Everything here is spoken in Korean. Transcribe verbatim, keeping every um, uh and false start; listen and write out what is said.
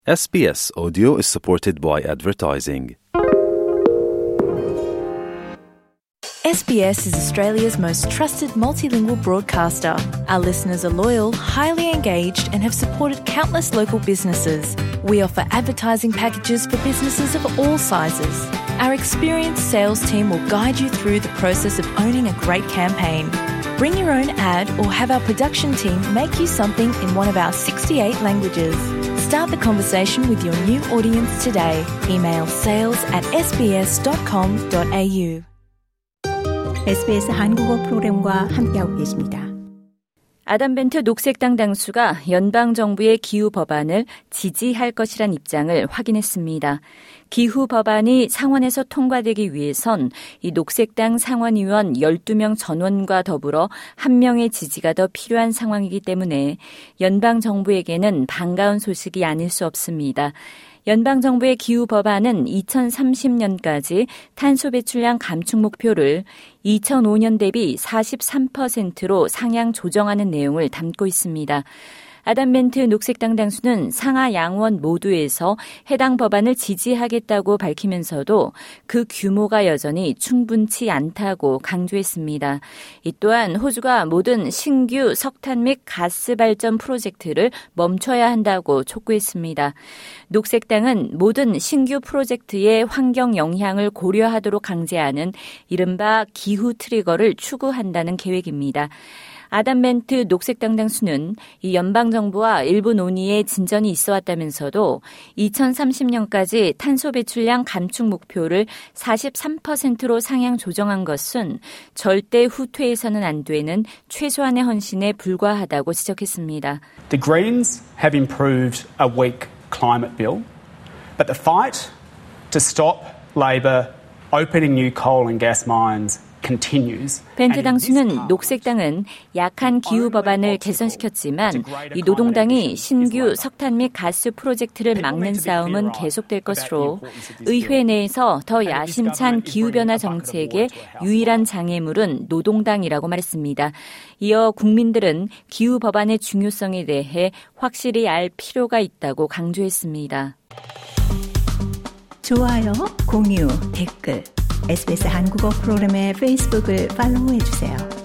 에스비에스 Audio is supported by advertising. S B S is Australia's most trusted multilingual broadcaster. Our listeners are loyal, highly engaged, and have supported countless local businesses. We offer advertising packages for businesses of all sizes. Our experienced sales team will guide you through the process of owning a great campaign. Bring your own ad or have our production team make you something in one of our sixty-eight languages. Start the conversation with your new audience today. Email sales at s b s dot com dot a u. 에스비에스 한국어 프로그램과 함께하고 계십니다. 아담 벤트 녹색당 당수가 연방정부의 기후 법안을 지지할 것이란 입장을 확인했습니다. 기후 법안이 상원에서 통과되기 위해선 이 녹색당 상원의원 열두 명 전원과 더불어 한 명의 지지가 더 필요한 상황이기 때문에 연방정부에게는 반가운 소식이 아닐 수 없습니다. 연방정부의 기후 법안은 이천삼십 년까지 탄소 배출량 감축 목표를 이천오 년 대비 사십삼 퍼센트로 상향 조정하는 내용을 담고 있습니다. 아담 벤트 녹색당 당수는 상하 양원 모두에서 해당 법안을 지지하겠다고 밝히면서도 그 규모가 여전히 충분치 않다고 강조했습니다. 이 또한 호주가 모든 신규 석탄 및 가스 발전 프로젝트를 멈춰야 한다고 촉구했습니다. 녹색당은 모든 신규 프로젝트의 환경 영향을 고려하도록 강제하는 이른바 기후 트리거를 추구한다는 계획입니다. 아담 벤트 녹색당 당수는 이 연방정부와 일부 논의에 진전이 있어 왔다면서도 이천삼십 년까지 탄소 배출량 감축 목표를 사십삼 퍼센트로 상향 조정한 것은 절대 후퇴해서는 안 되는 최소한의 헌신에 불과하다고 지적했습니다. The Greens have improved a weak climate bill, but the fight to stop Labor opening new coal and gas mines 벤트 당수는 녹색당은 약한 기후 법안을 개선시켰지만 이 노동당이 신규 석탄 및 가스 프로젝트를 막는 싸움은 계속될 것으로 의회 내에서 더 야심찬 기후변화 정책의 유일한 장애물은 노동당이라고 말했습니다. 이어 국민들은 기후 법안의 중요성에 대해 확실히 알 필요가 있다고 강조했습니다. 좋아요, 공유, 댓글 에스비에스 한국어 프로그램의 페이스북을 팔로우해주세요.